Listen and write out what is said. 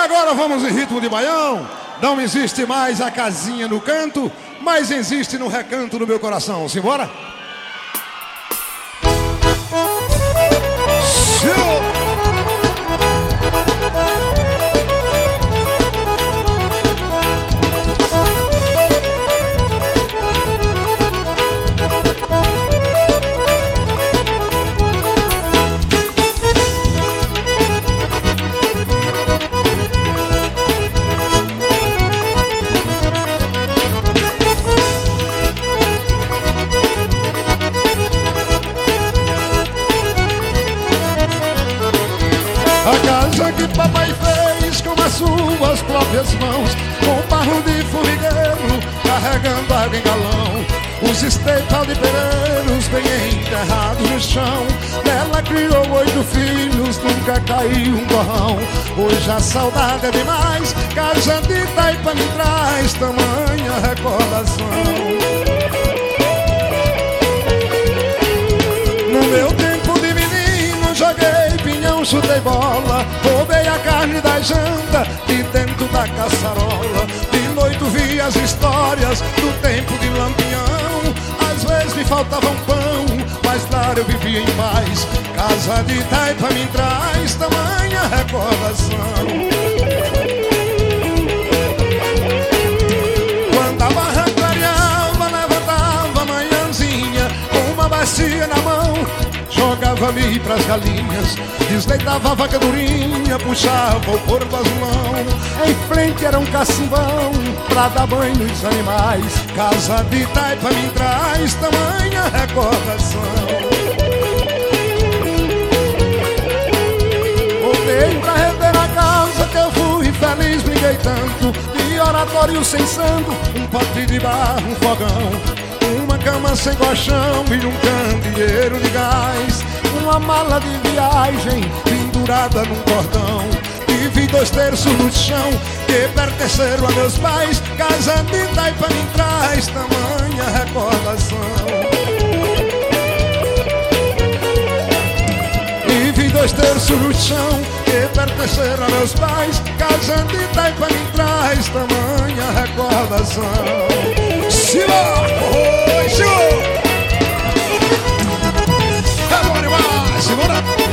agora vamos em ritmo de baião. Não existe mais a casinha no canto, mas existe no recanto do meu coração. Simbora? A casa que papai fez com as suas próprias mãos, com barro de formigueiro, carregando água em galão. Os esteitos de pereiros bem enterrados no chão. Ela criou 8 filhos, nunca caiu um borrão. Hoje a saudade é demais, casa de taipa me traz tamanha recordação. No meu tempo de menino joguei pinhão, chutei bola, roubei a carne da janta de dentro da caçarola. De noite vi as histórias do tempo de Lampião. Às vezes me faltava um pão, mas claro eu vivia em paz. Casa de taipa me traz tamanha recordação. Quando a barra clareava, levantava a manhãzinha, com uma bacia na mão, jogava milho pras galinhas, desleitava a vaca durinha, puxava o porco azulão. Em frente era um cacimbão pra dar banho nos animais. Casa de taipa me traz tamanha recordação. Voltei pra rever a casa que eu fui feliz, briguei tanto, de oratório sem santo, um pote de barro, um fogão, uma cama sem colchão e um candeeiro de gás, uma mala de viagem pendurada num cordão. E vi 2/3 no chão que pertenceram a meus pais. Casa de taipa me traz tamanha recordação. E vi 2/3 no chão que pertenceram a meus pais. Casa de taipa me traz tamanha recordação. Simbora! Oi, senhor! É bom demais! Simbora!